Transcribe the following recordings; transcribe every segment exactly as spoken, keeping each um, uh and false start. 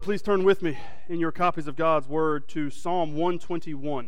Please turn with me in your copies of God's Word to Psalm one twenty-one.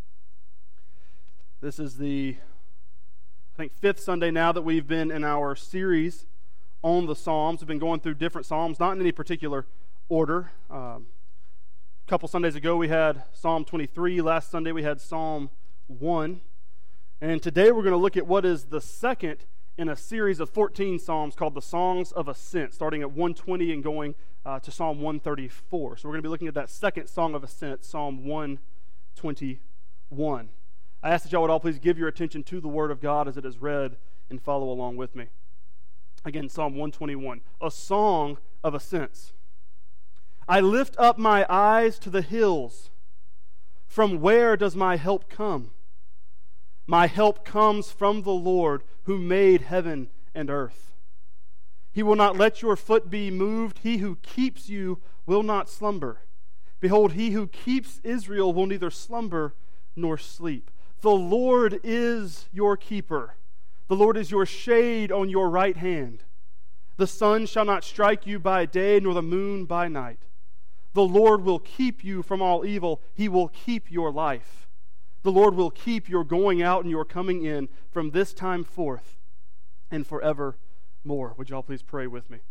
This is the, I think, fifth Sunday now that we've been in our series on the Psalms. We've been going through different Psalms, not in any particular order. Um, a couple Sundays ago we had Psalm twenty-three. Last Sunday we had Psalm one. And today we're going to look at what is the second in a series of fourteen Psalms called the Songs of Ascent, starting at one twenty and going uh, to Psalm one thirty-four. So we're going to be looking at that second Song of Ascent, Psalm one twenty-one. I ask that y'all would all please give your attention to the Word of God as it is read and follow along with me. Again, Psalm one twenty-one, a song of ascents. I lift up my eyes to the hills. From where does my help come? My help comes from the Lord who made heaven and earth. He will not let your foot be moved. He who keeps you will not slumber. Behold, he who keeps Israel will neither slumber nor sleep. The Lord is your keeper. The Lord is your shade on your right hand. The sun shall not strike you by day, nor the moon by night. The Lord will keep you from all evil. He will keep your life. The Lord will keep your going out and your coming in from this time forth and forevermore. Would you all please pray with me?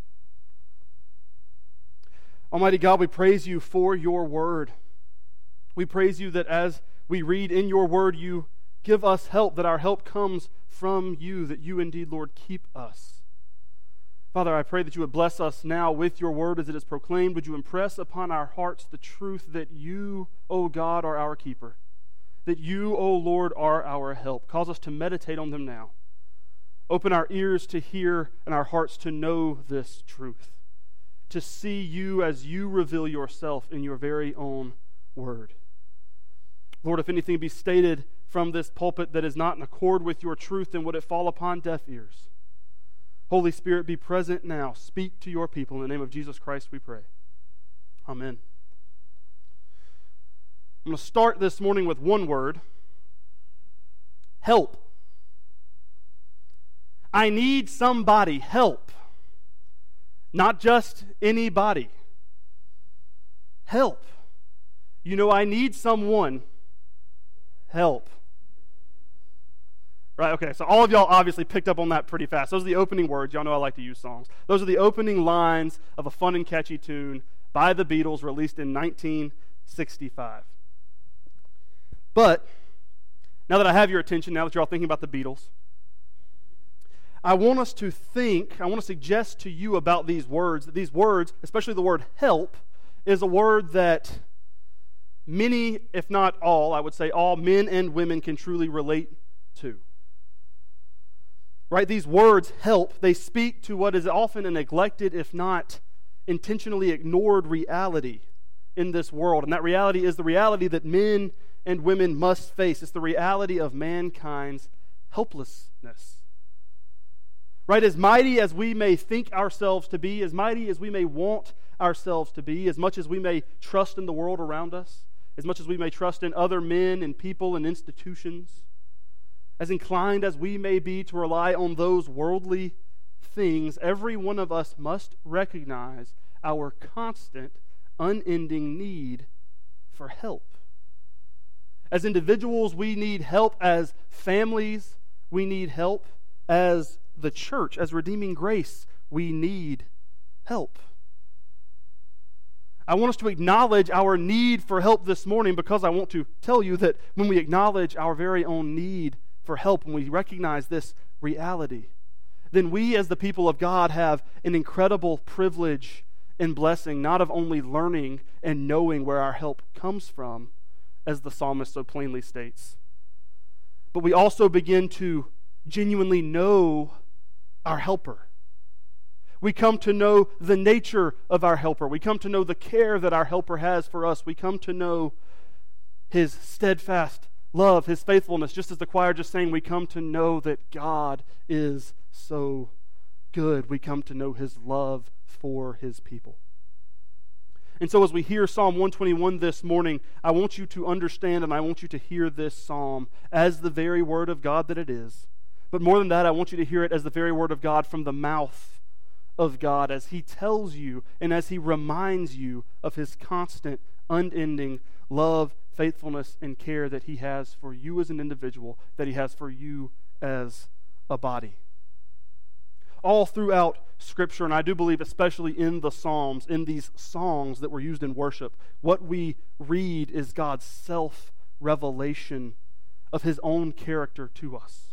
Almighty God, we praise you for your word. We praise you that as we read in your word, you give us help, that our help comes from you, that you indeed, Lord, keep us. Father, I pray that you would bless us now with your word as it is proclaimed. Would you impress upon our hearts the truth that you, O God, are our keeper, that you, O Lord, are our help. Cause us to meditate on them now. Open our ears to hear and our hearts to know this truth, to see you as you reveal yourself in your very own word. Lord, if anything be stated from this pulpit that is not in accord with your truth, then would it fall upon deaf ears. Holy Spirit, be present now. Speak to your people. In the name of Jesus Christ we pray. Amen. I'm going to start this morning with one word: help. I need somebody. Help. Not just anybody. Help. You know, I need someone. Help. Right, okay, so all of y'all obviously picked up on that pretty fast. Those are the opening words. Y'all know I like to use songs. Those are the opening lines of a fun and catchy tune by the Beatles, released in nineteen sixty-five. But, now that I have your attention, now that you're all thinking about the Beatles, I want us to think, I want to suggest to you about these words, that these words, especially the word help, is a word that many, if not all, I would say all men and women can truly relate to. Right? These words, help, they speak to what is often a neglected, if not intentionally ignored reality in this world. And that reality is the reality that men and women must face. It's the reality of mankind's helplessness. Right? As mighty as we may think ourselves to be, as mighty as we may want ourselves to be, as much as we may trust in the world around us, as much as we may trust in other men and people and institutions, as inclined as we may be to rely on those worldly things, every one of us must recognize our constant, unending need for help. As individuals, we need help. As families, we need help. As the church, as Redeeming Grace, we need help. I want us to acknowledge our need for help this morning, because I want to tell you that when we acknowledge our very own need for help, when we recognize this reality, then we as the people of God have an incredible privilege and blessing, not of only learning and knowing where our help comes from, as the psalmist so plainly states, but we also begin to genuinely know our helper. We come to know the nature of our helper. We come to know the care that our helper has for us. We come to know his steadfast love, his faithfulness. Just as the choir just sang, we come to know that God is so good. We come to know his love for his people. And so as we hear Psalm one twenty-one this morning, I want you to understand and I want you to hear this psalm as the very word of God that it is. But more than that, I want you to hear it as the very word of God from the mouth of God as he tells you and as he reminds you of his constant, unending love, faithfulness, and care that he has for you as an individual, that he has for you as a body. All throughout Scripture, and I do believe especially in the Psalms, in these songs that were used in worship, what we read is God's self-revelation of his own character to us.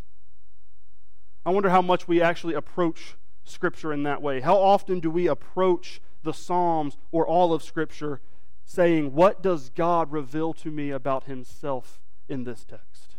I wonder how much we actually approach Scripture in that way. How often do we approach the Psalms or all of Scripture saying, what does God reveal to me about himself in this text?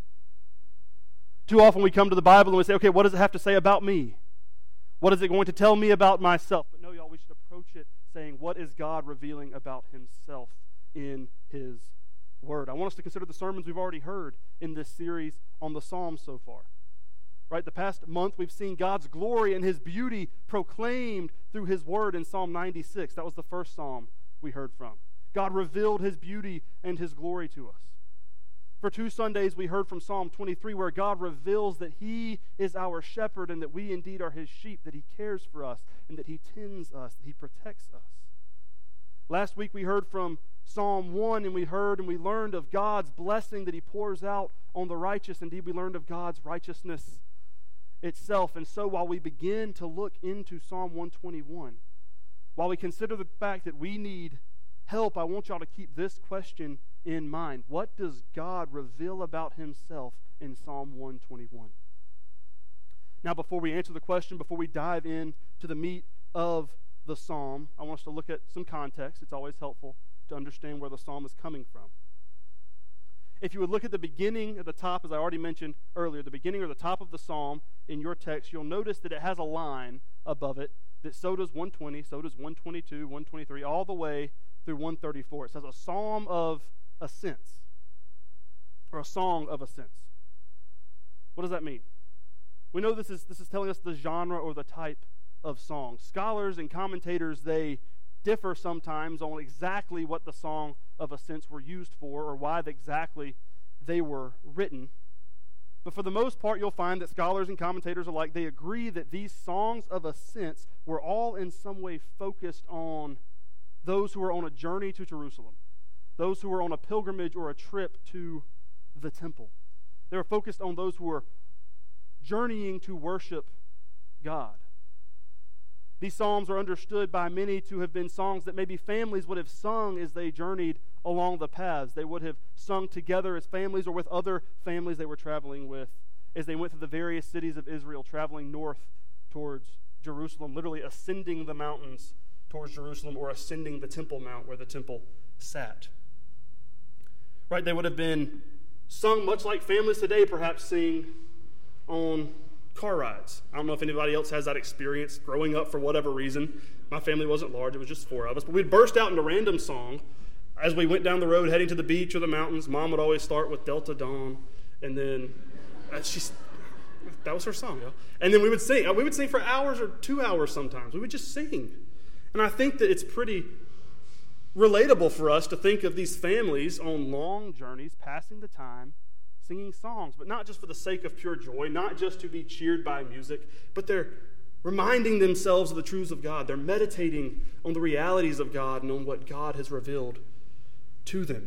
Too often we come to the Bible and we say, okay, what does it have to say about me? What is it going to tell me about myself? But no, y'all, we should approach it saying, what is God revealing about himself in his word? I want us to consider the sermons we've already heard in this series on the Psalms so far. Right, the past month we've seen God's glory and his beauty proclaimed through his word in Psalm ninety-six. That was the first psalm we heard from. God revealed his beauty and his glory to us. For two Sundays we heard from Psalm twenty-three, where God reveals that he is our shepherd and that we indeed are his sheep, that he cares for us and that he tends us, that he protects us. Last week we heard from Psalm one, and we heard and we learned of God's blessing that he pours out on the righteous. Indeed, we learned of God's righteousness itself. And so while we begin to look into Psalm one twenty-one, while we consider the fact that we need help, I want y'all to keep this question in mind. What does God reveal about himself in Psalm one twenty-one? Now, before we answer the question, before we dive in to the meat of the psalm, I want us to look at some context. It's always helpful to understand where the psalm is coming from. If you would look at the beginning at the top, as I already mentioned earlier, the beginning or the top of the psalm in your text, you'll notice that it has a line above it that so does one twenty, so does one twenty-two, one twenty-three, all the way through one thirty-four. It says a psalm of ascents, or a song of ascents. What does that mean? We know this is this is telling us the genre or the type of song. Scholars and commentators, they differ sometimes on exactly what the song of ascents were used for or why exactly they were written. But for the most part, you'll find that scholars and commentators alike, they agree that these songs of ascents were all in some way focused on those who were on a journey to Jerusalem, those who were on a pilgrimage or a trip to the temple. They were focused on those who were journeying to worship God. These psalms are understood by many to have been songs that maybe families would have sung as they journeyed along the paths. They would have sung together as families or with other families they were traveling with as they went through the various cities of Israel, traveling north towards Jerusalem, literally ascending the mountains towards Jerusalem or ascending the Temple Mount where the temple sat. Right? They would have been sung much like families today perhaps sing on car rides. I don't know if anybody else has that experience growing up for whatever reason. My family wasn't large, it was just four of us, but we'd burst out into random song as we went down the road heading to the beach or the mountains. Mom would always start with Delta Dawn, and then uh, she's that was her song, yo. And then we would sing. We would sing for hours or two hours sometimes. We would just sing. And I think that it's pretty relatable for us to think of these families on long journeys, passing the time, singing songs, but not just for the sake of pure joy, not just to be cheered by music, but they're reminding themselves of the truths of God. They're meditating on the realities of God and on what God has revealed to them.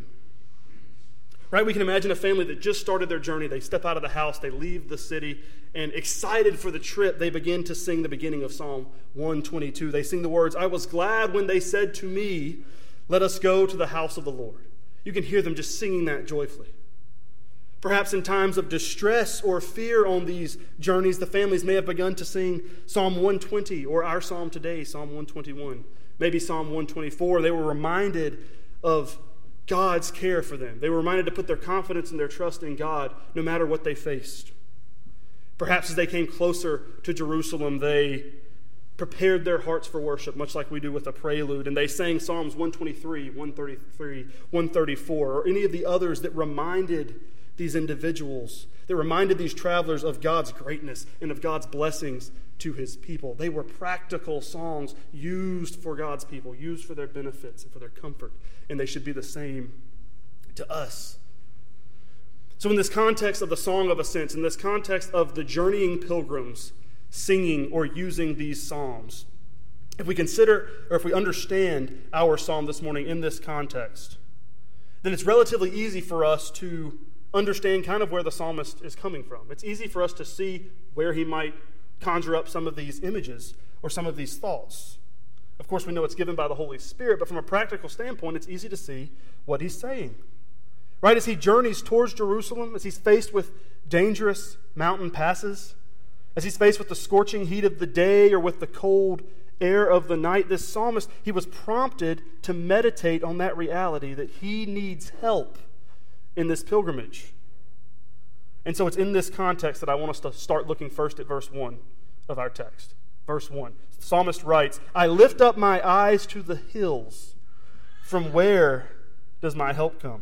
Right? We can imagine a family that just started their journey. They step out of the house, they leave the city, and excited for the trip, they begin to sing the beginning of Psalm one twenty-two. They sing the words, "I was glad when they said to me, let us go to the house of the Lord." You can hear them just singing that joyfully. Perhaps in times of distress or fear on these journeys, the families may have begun to sing Psalm one twenty, or our psalm today, Psalm one twenty-one, maybe Psalm one twenty-four. They were reminded of God's care for them. They were reminded to put their confidence and their trust in God no matter what they faced. Perhaps as they came closer to Jerusalem, they prepared their hearts for worship, much like we do with a prelude, and they sang Psalms one twenty-three, one thirty-three, one thirty-four, or any of the others that reminded these individuals, that reminded these travelers of God's greatness and of God's blessings to his people. They were practical songs used for God's people, used for their benefits and for their comfort, and they should be the same to us. So in this context of the Song of Ascents, in this context of the journeying pilgrims singing or using these psalms, If we consider, or if we understand our psalm this morning in this context, then it's relatively easy for us to understand kind of where the psalmist is coming from. It's easy for us to see where he might conjure up some of these images or some of these thoughts. Of course, we know it's given by the Holy Spirit, but from a practical standpoint, it's easy to see what he's saying. Right? As he journeys towards Jerusalem, as he's faced with dangerous mountain passes, as he's faced with the scorching heat of the day or with the cold air of the night, this psalmist, he was prompted to meditate on that reality that he needs help in this pilgrimage. And so it's in this context that I want us to start looking first at verse one of our text. Verse one. The psalmist writes, "I lift up my eyes to the hills. From where does my help come?"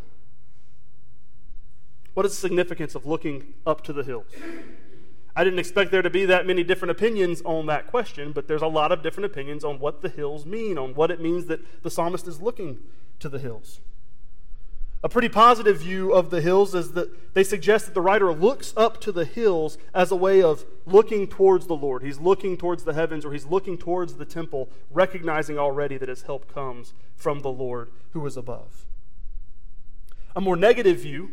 What is the significance of looking up to the hills? I didn't expect there to be that many different opinions on that question, but there's a lot of different opinions on what the hills mean, on what it means that the psalmist is looking to the hills. A pretty positive view of the hills is that they suggest that the writer looks up to the hills as a way of looking towards the Lord. He's looking towards the heavens, or he's looking towards the temple, recognizing already that his help comes from the Lord who is above. A more negative view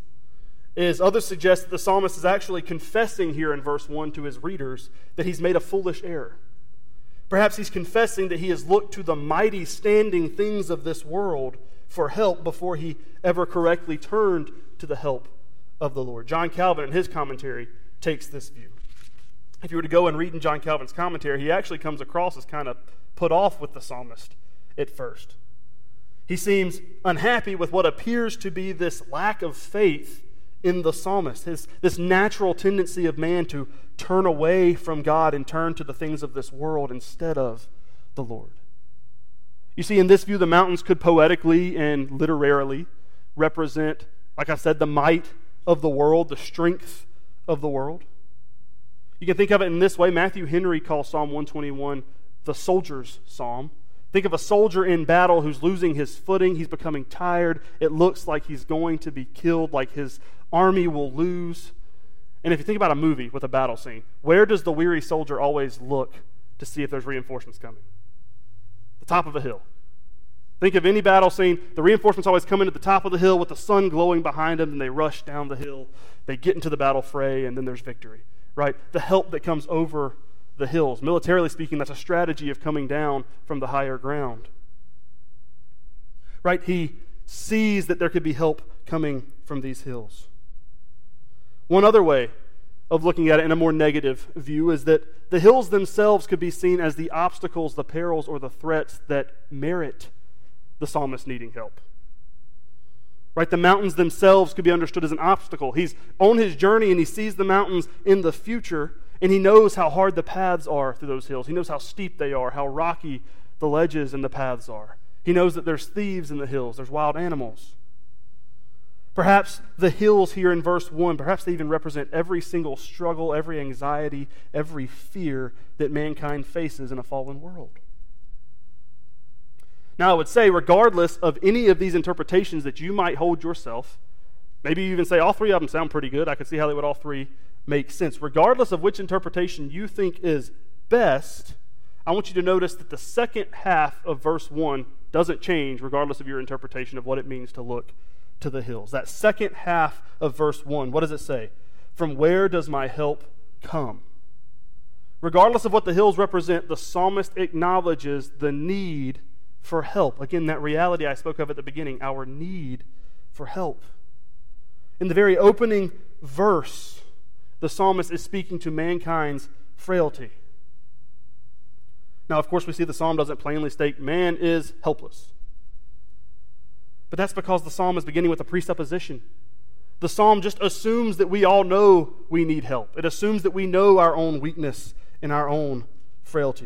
is others suggest that the psalmist is actually confessing here in verse one to his readers that he's made a foolish error. Perhaps he's confessing that he has looked to the mighty standing things of this world for help before he ever correctly turned to the help of the Lord. John Calvin, in his commentary, takes this view. If you were to go and read in John Calvin's commentary, he actually comes across as kind of put off with the psalmist at first. He seems unhappy with what appears to be this lack of faith in the psalmist, his, this natural tendency of man to turn away from God and turn to the things of this world instead of the Lord. You see, in this view, the mountains could poetically and literarily represent, like I said, the might of the world, the strength of the world. You can think of it in this way. Matthew Henry calls Psalm one twenty-one the soldier's psalm. Think of a soldier in battle who's losing his footing. He's becoming tired. It looks like he's going to be killed, like his army will lose. And if you think about a movie with a battle scene, where does the weary soldier always look to see if there's reinforcements coming? The top of a hill. Think of any battle scene. The reinforcements always come in at the top of the hill with the sun glowing behind them, and they rush down the hill. They get into the battle fray, and then there's victory. Right? The help that comes over the hills. Militarily speaking, that's a strategy of coming down from the higher ground. Right? He sees that there could be help coming from these hills. One other way of looking at it in a more negative view is that the hills themselves could be seen as the obstacles, the perils, or the threats that merit the psalmist needing help. Right? The mountains themselves could be understood as an obstacle. He's on his journey and he sees the mountains in the future, and he knows how hard the paths are through those hills. He knows how steep they are, how rocky the ledges and the paths are. He knows that there's thieves in the hills, there's wild animals. Perhaps the hills here in verse one, perhaps they even represent every single struggle, every anxiety, every fear that mankind faces in a fallen world. Now, I would say, regardless of any of these interpretations that you might hold yourself, maybe you even say all three of them sound pretty good. I could see how they would all three make sense. Regardless of which interpretation you think is best, I want you to notice that the second half of verse one doesn't change regardless of your interpretation of what it means to look to the hills. That second half of verse one, what does it say? From where does my help come? Regardless of what the hills represent, the psalmist acknowledges the need for help. Again, that reality I spoke of at the beginning, our need for help. In the very opening verse, the psalmist is speaking to mankind's frailty. Now, of course, we see the psalm doesn't plainly state man is helpless. But that's because the psalm is beginning with a presupposition. The psalm just assumes that we all know we need help. It assumes that we know our own weakness and our own frailty.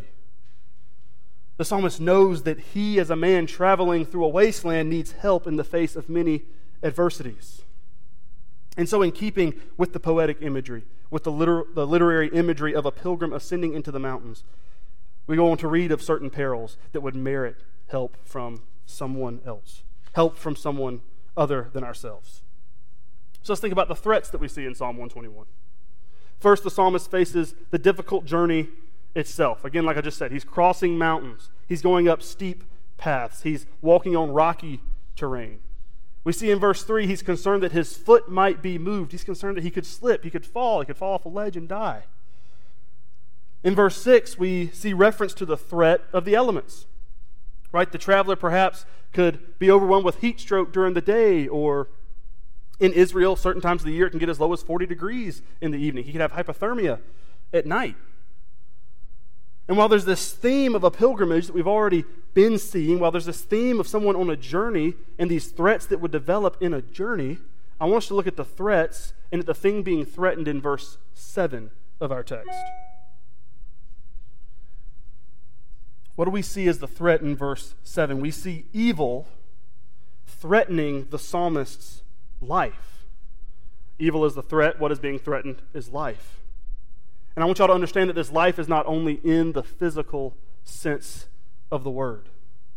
The psalmist knows that he, as a man traveling through a wasteland, needs help in the face of many adversities. And so in keeping with the poetic imagery, with the, liter- the literary imagery of a pilgrim ascending into the mountains, we go on to read of certain perils that would merit help from someone else, help from someone other than ourselves. So let's think about the threats that we see in Psalm one twenty-one. First, the psalmist faces the difficult journey itself. Again, like I just said, he's crossing mountains. He's going up steep paths. He's walking on rocky terrain. We see in verse three, he's concerned that his foot might be moved. He's concerned that he could slip, he could fall, he could fall off a ledge and die. In verse six, we see reference to the threat of the elements. Right? The traveler perhaps could be overwhelmed with heat stroke during the day, or in Israel, certain times of the year, it can get as low as forty degrees in the evening. He could have hypothermia at night. And while there's this theme of a pilgrimage that we've already been seeing, while there's this theme of someone on a journey and these threats that would develop in a journey, I want us to look at the threats and at the thing being threatened in verse seven of our text. What do we see as the threat in verse seven? We see evil threatening the psalmist's life. Evil is the threat. What is being threatened is life. And I want y'all to understand that this life is not only in the physical sense of the word.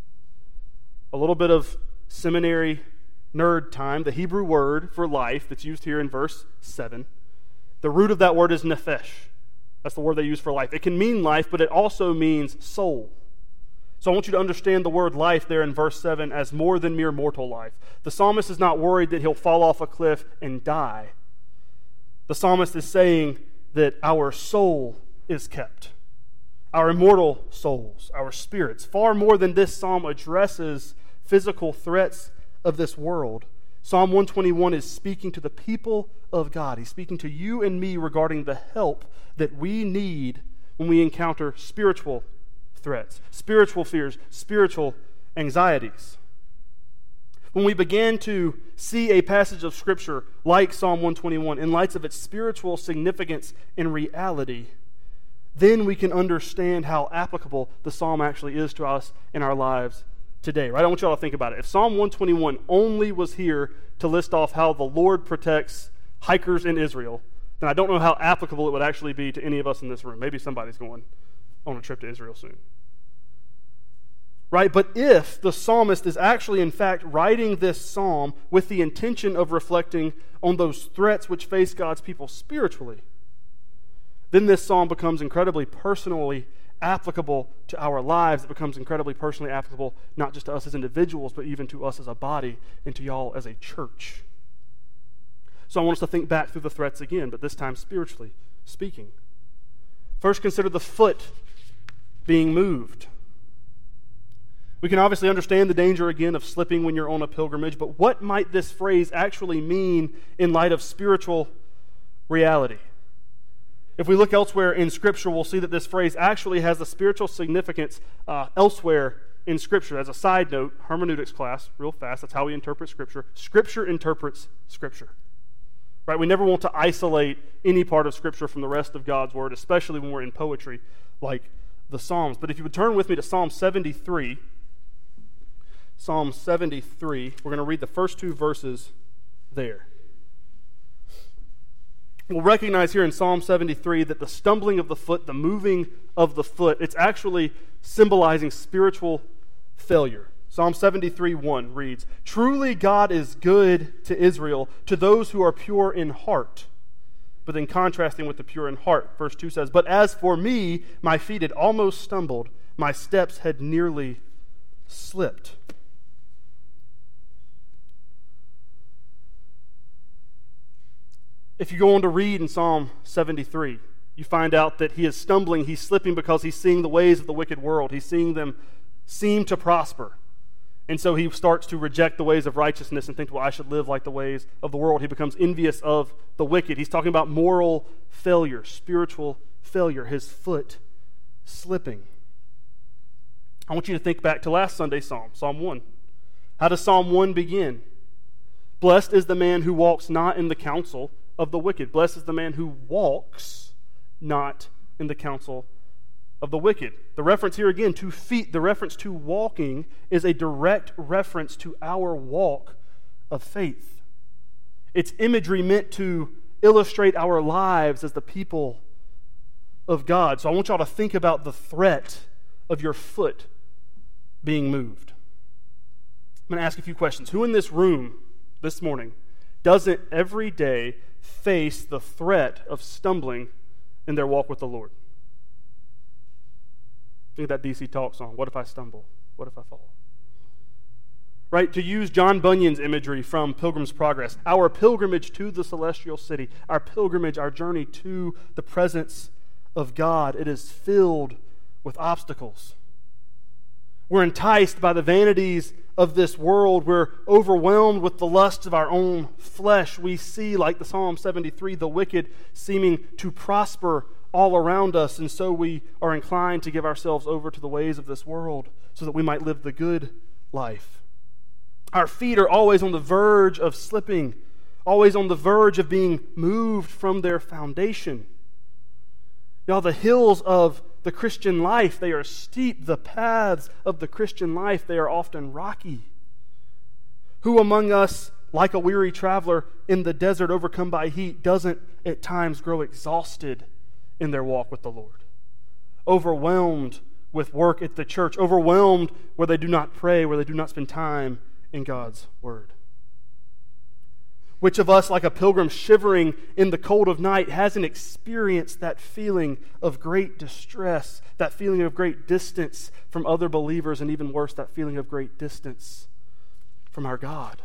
A little bit of seminary nerd time. The Hebrew word for life that's used here in verse seven, the root of that word is nephesh. That's the word they use for life. It can mean life, but it also means soul. So I want you to understand the word life there in verse seven as more than mere mortal life. The psalmist is not worried that he'll fall off a cliff and die. The psalmist is saying that our soul is kept. Our immortal souls, our spirits. Far more than this psalm addresses physical threats of this world, Psalm one twenty-one is speaking to the people of God. He's speaking to you and me regarding the help that we need when we encounter spiritual threats, spiritual fears, spiritual anxieties. When we begin to see a passage of Scripture like Psalm one twenty-one in light of its spiritual significance and reality, then we can understand how applicable the psalm actually is to us in our lives today. Right? I want you all to think about it. If Psalm one twenty-one only was here to list off how the Lord protects hikers in Israel, then I don't know how applicable it would actually be to any of us in this room. Maybe somebody's going on a trip to Israel soon. Right? But if the psalmist is actually, in fact, writing this psalm with the intention of reflecting on those threats which face God's people spiritually, then this psalm becomes incredibly personally applicable to our lives. It becomes incredibly personally applicable not just to us as individuals, but even to us as a body and to y'all as a church. So I want us to think back through the threats again, but this time spiritually speaking. First, consider the foot being moved. We can obviously understand the danger again of slipping when you're on a pilgrimage, but what might this phrase actually mean in light of spiritual reality? If we look elsewhere in Scripture, we'll see that this phrase actually has a spiritual significance uh, elsewhere in Scripture. As a side note, hermeneutics class, real fast, that's how we interpret Scripture. Scripture interprets Scripture. Right? We never want to isolate any part of Scripture from the rest of God's Word, especially when we're in poetry like the Psalms. But if you would turn with me to Psalm seventy-three, Psalm seventy-three, we're going to read the first two verses there. We'll recognize here in Psalm seventy-three that the stumbling of the foot, the moving of the foot, it's actually symbolizing spiritual failure. Psalm seventy-three one reads, "Truly God is good to Israel, to those who are pure in heart." But then contrasting with the pure in heart, verse two says, "But as for me, my feet had almost stumbled, my steps had nearly slipped." If you go on to read in Psalm seventy-three, you find out that he is stumbling, he's slipping because he's seeing the ways of the wicked world. He's seeing them seem to prosper. And so he starts to reject the ways of righteousness and think, well, I should live like the ways of the world. He becomes envious of the wicked. He's talking about moral failure, spiritual failure, his foot slipping. I want you to think back to last Sunday's Psalm, Psalm one. How does Psalm one begin? "Blessed is the man who walks not in the counsel of the wicked. Blessed is the man who walks not in the counsel of the wicked." The reference here again to feet, the reference to walking is a direct reference to our walk of faith. It's imagery meant to illustrate our lives as the people of God. So I want y'all to think about the threat of your foot being moved. I'm going to ask a few questions. Who in this room this morning doesn't every day face the threat of stumbling in their walk with the Lord? Think of that D C Talk song, What If I Stumble? What If I Fall? Right? To use John Bunyan's imagery from Pilgrim's Progress, our pilgrimage to the celestial city, our pilgrimage, our journey to the presence of God, it is filled with obstacles. We're enticed by the vanities of this world. We're overwhelmed with the lusts of our own flesh. We see, like the Psalm seventy-three, the wicked seeming to prosper all around us, and so we are inclined to give ourselves over to the ways of this world so that we might live the good life. Our feet are always on the verge of slipping, always on the verge of being moved from their foundation. Y'all, the hills of the Christian life, they are steep. The paths of the Christian life, they are often rocky. Who among us, like a weary traveler in the desert overcome by heat, doesn't at times grow exhausted in their walk with the Lord? Overwhelmed with work at the church, overwhelmed where they do not pray, where they do not spend time in God's Word. Which of us, like a pilgrim shivering in the cold of night, hasn't experienced that feeling of great distress, that feeling of great distance from other believers, and even worse, that feeling of great distance from our God?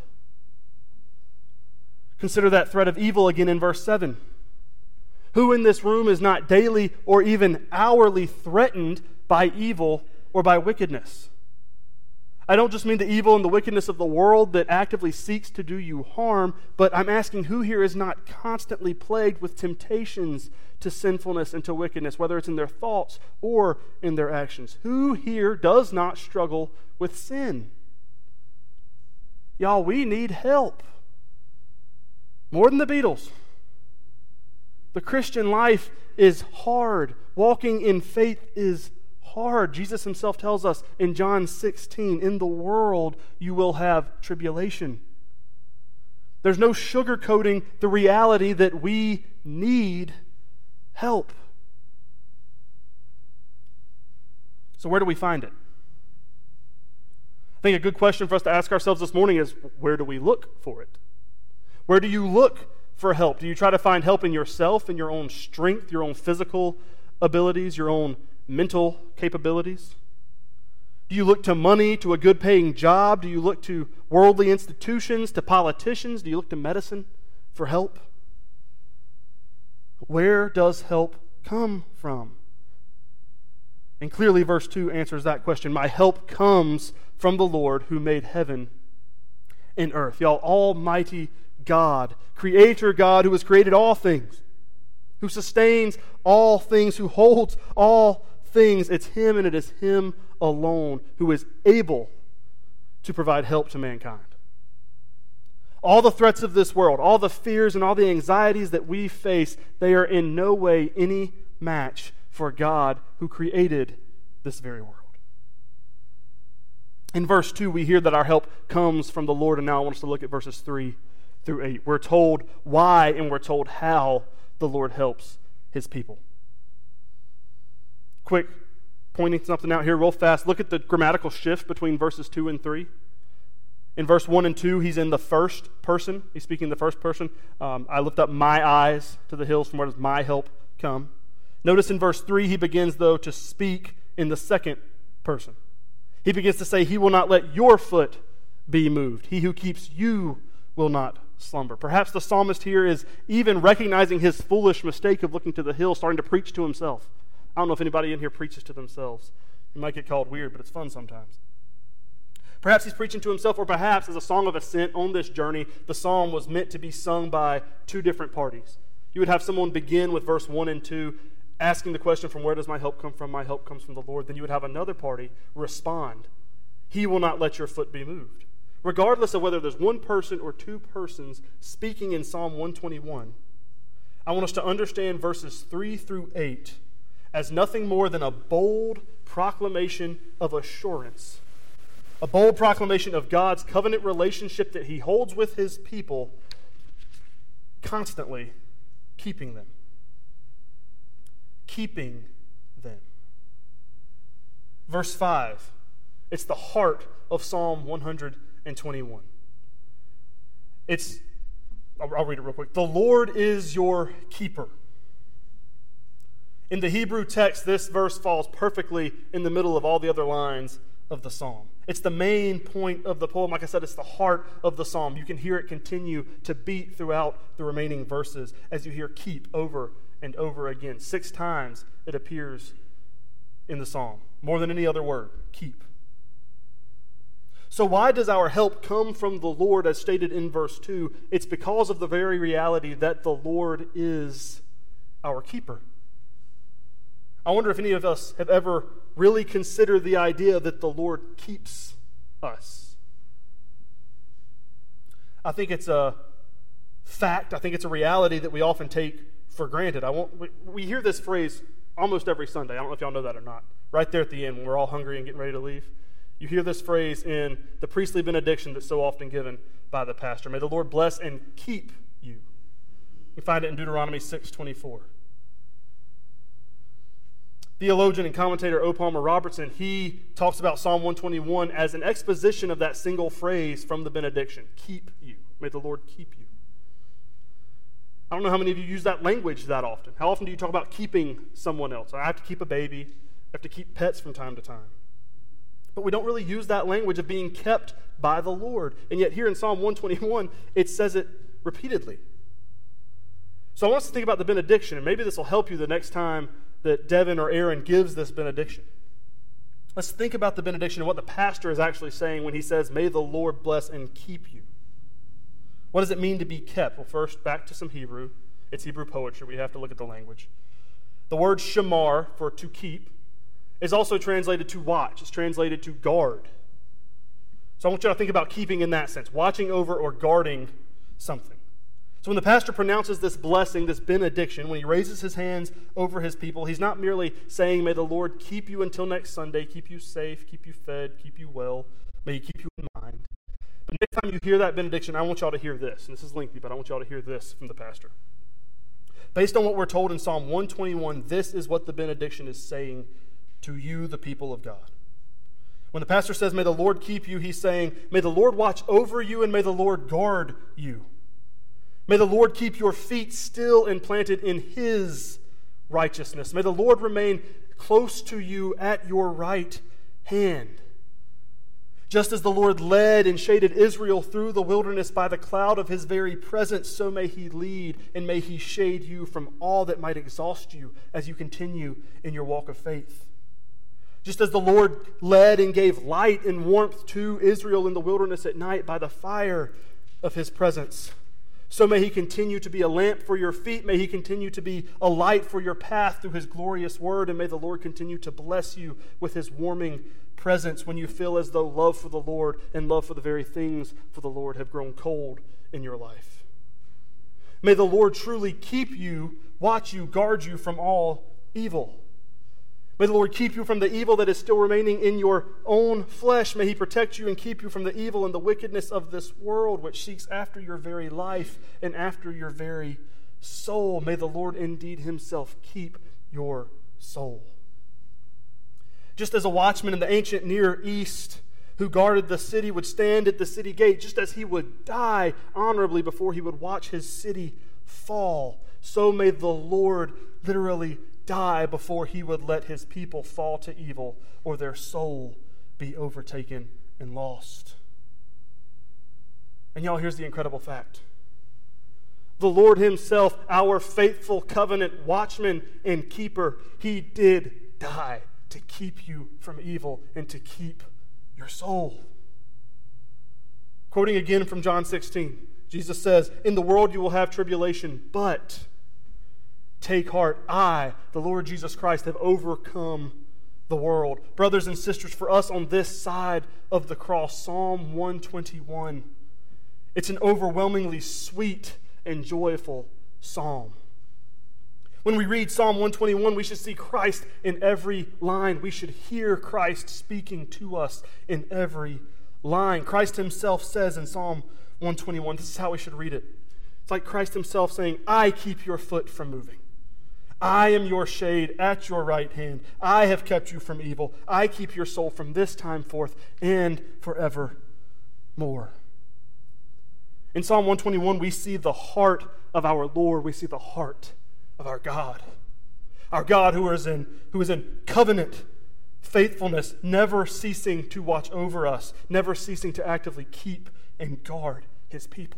Consider that threat of evil again in verse seven. Who in this room is not daily or even hourly threatened by evil or by wickedness? I don't just mean the evil and the wickedness of the world that actively seeks to do you harm, but I'm asking who here is not constantly plagued with temptations to sinfulness and to wickedness, whether it's in their thoughts or in their actions? Who here does not struggle with sin? Y'all, we need help. More than the Beatles. The Christian life is hard. Walking in faith is hard. Jesus himself tells us in John sixteen, in the world you will have tribulation. There's no sugarcoating the reality that we need help. So where do we find it? I think a good question for us to ask ourselves this morning is, where do we look for it? Where do you look for help? Do you try to find help in yourself, in your own strength, your own physical abilities, your own mental capabilities? Do you look to money, to a good-paying job? Do you look to worldly institutions, to politicians? Do you look to medicine for help? Where does help come from? And clearly verse two answers that question. My help comes from the Lord who made heaven and earth. Y'all, Almighty God, Creator God who has created all things, who sustains all things, who holds all things. It's Him and it is Him alone who is able to provide help to mankind. All the threats of this world, all the fears and all the anxieties that we face, they are in no way any match for God who created this very world. In verse two, we hear that our help comes from the Lord, and now I want us to look at verses three through eight. We're told why and we're told how the Lord helps His people. Quick, pointing something out here real fast. Look at the grammatical shift between verses two and three. In verse one and two, he's in the first person. He's speaking in the first person. Um, I lift up my eyes to the hills. From where does my help come? Notice in verse three, he begins, though, to speak in the second person. He begins to say, He will not let your foot be moved. He who keeps you will not slumber. Perhaps the psalmist here is even recognizing his foolish mistake of looking to the hill, starting to preach to himself. I don't know if anybody in here preaches to themselves. You might get called weird, but it's fun sometimes. Perhaps he's preaching to himself, or perhaps as a song of ascent on this journey, the psalm was meant to be sung by two different parties. You would have someone begin with verse one and two, asking the question, from where does my help come from? My help comes from the Lord. Then you would have another party respond, He will not let your foot be moved. Regardless of whether there's one person or two persons speaking in Psalm one twenty-one, I want us to understand verses three through eight as nothing more than a bold proclamation of assurance, a bold proclamation of God's covenant relationship that He holds with His people, constantly keeping them. Keeping them. Verse five, it's the heart of Psalm one twenty-one. It's, I'll, I'll read it real quick. The Lord is your keeper. In the Hebrew text, this verse falls perfectly in the middle of all the other lines of the psalm. It's the main point of the poem. Like I said, it's the heart of the psalm. You can hear it continue to beat throughout the remaining verses as you hear keep over and over again. Six times it appears in the psalm, more than any other word, keep. So why does our help come from the Lord as stated in verse two? It's because of the very reality that the Lord is our keeper. I wonder if any of us have ever really considered the idea that the Lord keeps us. I think it's a fact, I think it's a reality that we often take for granted. I won't, we, we hear this phrase almost every Sunday. I don't know if y'all know that or not. Right there at the end when we're all hungry and getting ready to leave. You hear this phrase in the priestly benediction that's so often given by the pastor. May the Lord bless and keep you. You find it in Deuteronomy six twenty-four. Theologian and commentator O. Palmer Robertson, he talks about Psalm one twenty-one as an exposition of that single phrase from the benediction, keep you. May the Lord keep you. I don't know how many of you use that language that often. How often do you talk about keeping someone else? I have to keep a baby. I have to keep pets from time to time. But we don't really use that language of being kept by the Lord. And yet here in Psalm one twenty-one, it says it repeatedly. So I want us to think about the benediction, and maybe this will help you the next time that Devin or Aaron gives this benediction. Let's think about the benediction and what the pastor is actually saying when he says, may the Lord bless and keep you. What does it mean to be kept? Well, first, back to some Hebrew. It's Hebrew poetry. We have to look at the language. The word shamar, for to keep, is also translated to watch. It's translated to guard. So I want you to think about keeping in that sense, watching over or guarding something. So when the pastor pronounces this blessing, this benediction, when he raises his hands over his people, he's not merely saying, may the Lord keep you until next Sunday, keep you safe, keep you fed, keep you well, may he keep you in mind. But next time you hear that benediction, I want y'all to hear this. And this is lengthy, but I want y'all to hear this from the pastor. Based on what we're told in Psalm one twenty-one, this is what the benediction is saying to you, the people of God. When the pastor says, may the Lord keep you, he's saying, may the Lord watch over you and may the Lord guard you. May the Lord keep your feet still and planted in his righteousness. May the Lord remain close to you at your right hand. Just as the Lord led and shaded Israel through the wilderness by the cloud of his very presence, so may he lead and may he shade you from all that might exhaust you as you continue in your walk of faith. Just as the Lord led and gave light and warmth to Israel in the wilderness at night by the fire of his presence, so may he continue to be a lamp for your feet. May he continue to be a light for your path through his glorious word. And may the Lord continue to bless you with his warming presence when you feel as though love for the Lord and love for the very things for the Lord have grown cold in your life. May the Lord truly keep you, watch you, guard you from all evil. May the Lord keep you from the evil that is still remaining in your own flesh. May he protect you and keep you from the evil and the wickedness of this world, which seeks after your very life and after your very soul. May the Lord indeed himself keep your soul. Just as a watchman in the ancient Near East who guarded the city would stand at the city gate, just as he would die honorably before he would watch his city fall, so may the Lord literally die before he would let his people fall to evil or their soul be overtaken and lost. And y'all, here's the incredible fact. The Lord himself, our faithful covenant watchman and keeper, he did die to keep you from evil and to keep your soul. Quoting again from John sixteen, Jesus says, in the world you will have tribulation, but take heart, I, the Lord Jesus Christ, have overcome the world. Brothers and sisters, for us on this side of the cross, Psalm one twenty-one, it's an overwhelmingly sweet and joyful psalm. When we read Psalm one twenty-one, we should see Christ in every line. We should hear Christ speaking to us in every line. Christ himself says in Psalm one twenty-one, this is how we should read it. It's like Christ himself saying, I keep your foot from moving. I am your shade at your right hand. I have kept you from evil. I keep your soul from this time forth and forevermore. In Psalm one twenty-one, we see the heart of our Lord. We see the heart of our God. Our God who is in, who is in covenant faithfulness, never ceasing to watch over us, never ceasing to actively keep and guard his people.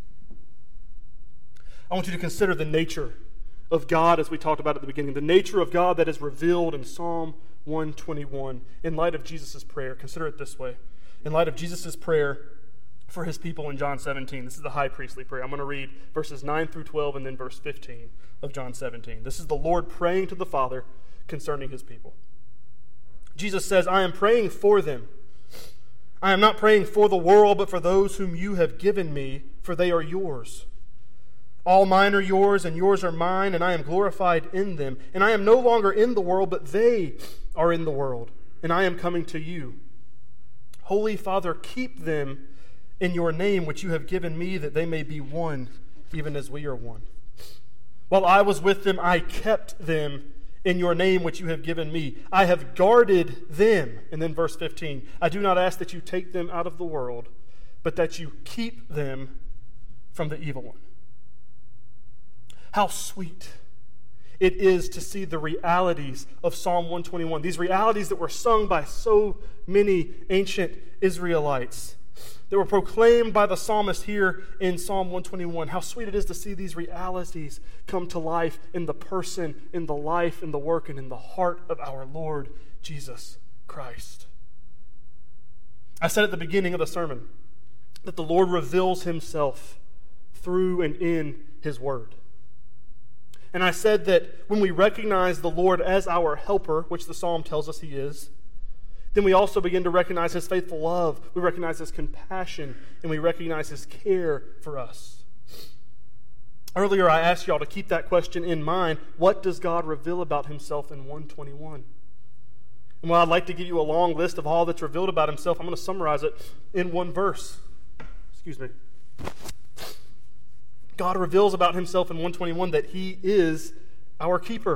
I want you to consider the nature of God as we talked about at the beginning, the nature of God that is revealed in Psalm one twenty-one in light of Jesus' prayer. Consider it this way. In light of Jesus' prayer for his people in John seventeen, this is the high priestly prayer. I'm going to read verses nine through twelve and then verse fifteen of John seventeen. This is the Lord praying to the Father concerning his people. Jesus says, I am praying for them. I am not praying for the world, but for those whom you have given me, for they are yours. All mine are yours, and yours are mine, and I am glorified in them. And I am no longer in the world, but they are in the world, and I am coming to you. Holy Father, keep them in your name, which you have given me, that they may be one, even as we are one. While I was with them, I kept them in your name, which you have given me. I have guarded them. And then verse fifteen, I do not ask that you take them out of the world, but that you keep them from the evil one. How sweet it is to see the realities of Psalm one twenty-one, these realities that were sung by so many ancient Israelites, that were proclaimed by the psalmist here in Psalm one twenty-one. How sweet it is to see these realities come to life in the person, in the life, in the work, and in the heart of our Lord Jesus Christ. I said at the beginning of the sermon that the Lord reveals himself through and in his word. And I said that when we recognize the Lord as our helper, which the psalm tells us he is, then we also begin to recognize his faithful love, we recognize his compassion, and we recognize his care for us. Earlier I asked y'all to keep that question in mind. What does God reveal about himself in one twenty-one? And while I'd like to give you a long list of all that's revealed about himself, I'm going to summarize it in one verse. Excuse me. God reveals about himself in one twenty-one that he is our keeper.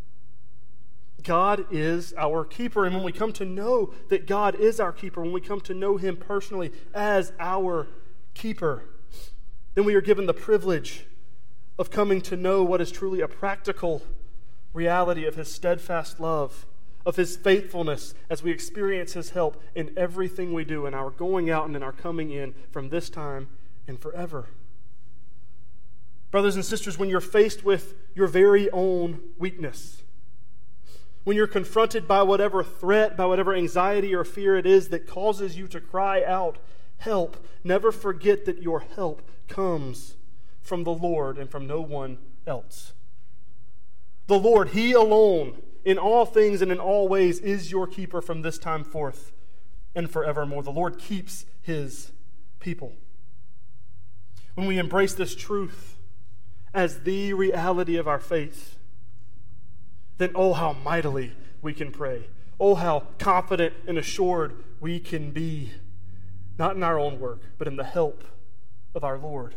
God is our keeper. And when we come to know that God is our keeper, when we come to know him personally as our keeper, then we are given the privilege of coming to know what is truly a practical reality of his steadfast love, of his faithfulness as we experience his help in everything we do, in our going out and in our coming in from this time and forever. Brothers and sisters, when you're faced with your very own weakness, when you're confronted by whatever threat, by whatever anxiety or fear it is that causes you to cry out, help, never forget that your help comes from the Lord and from no one else. The Lord, he alone, in all things and in all ways, is your keeper from this time forth and forevermore. The Lord keeps his people. When we embrace this truth as the reality of our faith, then oh, how mightily we can pray. Oh, how confident and assured we can be, not in our own work, but in the help of our Lord.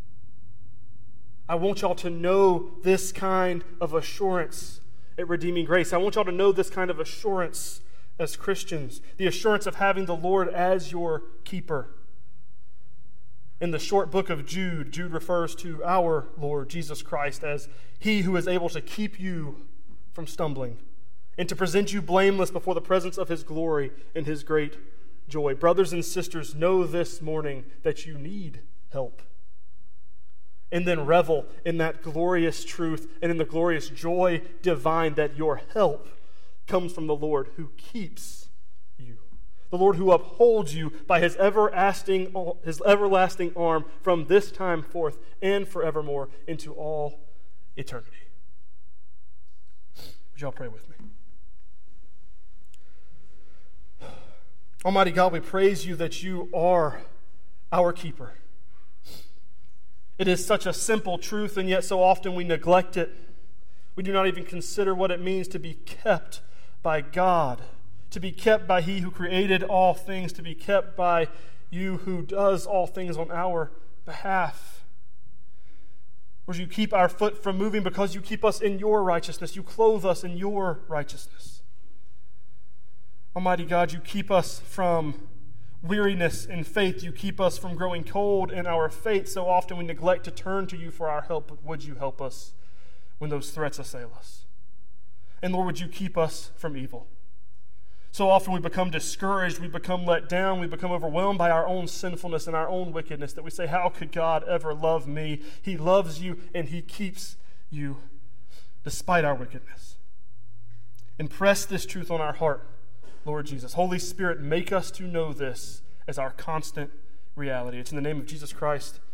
I want y'all to know this kind of assurance at Redeeming Grace. I want y'all to know this kind of assurance as Christians, the assurance of having the Lord as your keeper. In the short book of Jude, Jude refers to our Lord Jesus Christ as he who is able to keep you from stumbling and to present you blameless before the presence of his glory and his great joy. Brothers and sisters, know this morning that you need help. And then revel in that glorious truth and in the glorious joy divine that your help comes from the Lord who keeps you. The Lord who upholds you by his everlasting, his everlasting arm from this time forth and forevermore into all eternity. Would y'all pray with me? Almighty God, we praise you that you are our keeper. It is such a simple truth, and yet so often we neglect it. We do not even consider what it means to be kept by God, to be kept by he who created all things, to be kept by you who does all things on our behalf. Lord, you keep our foot from moving because you keep us in your righteousness. You clothe us in your righteousness. Almighty God, you keep us from weariness in faith. You keep us from growing cold in our faith. So often we neglect to turn to you for our help, but would you help us when those threats assail us? And Lord, would you keep us from evil? So often we become discouraged, we become let down, we become overwhelmed by our own sinfulness and our own wickedness, that we say, how could God ever love me? He loves you and he keeps you despite our wickedness. Impress this truth on our heart, Lord Jesus. Holy Spirit, make us to know this as our constant reality. It's in the name of Jesus Christ